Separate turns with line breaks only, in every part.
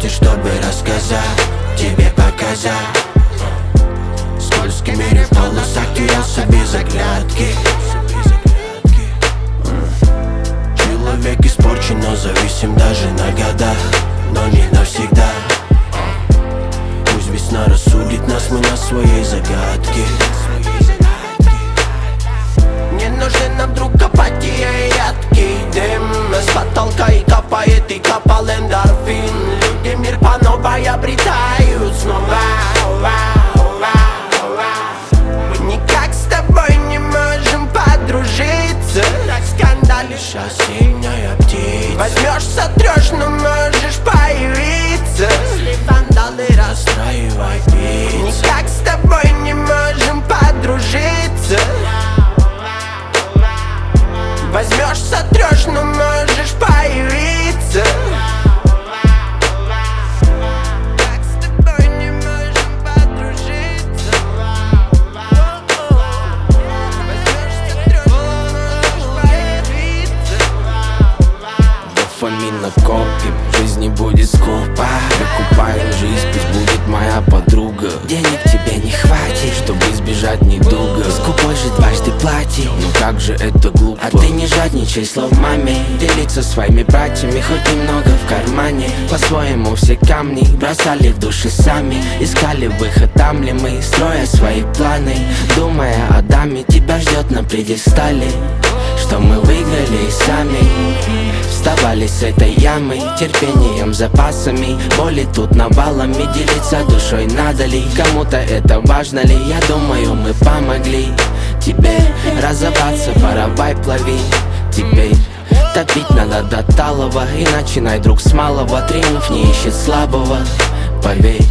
комнате, чтобы рассказать, тебе показать. Скользкий мир в полосах терялся без оглядки. Человек испорчен, но зависим даже на года, но не навсегда. Пусть весна рассудит нас, мы на своей загадке. Не нужен нам друг апатия и ядкий дым. С потолка и капает, и капал эндорфин. Люди мир по новой обретают снова. Мы никак с тобой не можем подружиться. Так скандалишь, осенняя птица. Возьмешь, сотрешь, но можешь появиться. Если вандалы расстраивай пицца. Никак с тобой не можем подружиться. Возьмешь, сотрешь, но можешь появиться. Как с тобой не можем подружиться. Возьмешь, сотрешь, но можешь появиться.
Дофамин накопим, жизнь не будет скупа. Выкупаем жизнь, пусть будет моя подруга. Денег тебе не хватит, чтобы избежать недуга. Скупой же дважды плати, ну как же это глупо. А ты не жадничай, слов маме. Делиться своими братьями, хоть немного в кармане. По-своему все камни бросали в души сами. Искали выход, там ли мы, строя свои планы. Думая о даме, тебя ждет на пьедестале. Что мы выиграли и сами вставали с этой ямы. Терпением, запасами, боли тут навалами. Делиться душой надо ли, кому-то это важно ли? Я думаю, мы помогли тебе разобраться, воровай, плави. Теперь топить надо до талого, и начинай, друг, с малого. Триумф не ищет слабого, поверь.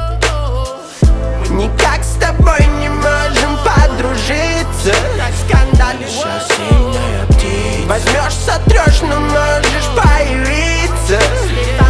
Мы никак с тобой не можем подружиться. Так скандалишь, осенняя птица. Возьмешь, сотрешь, но можешь появиться.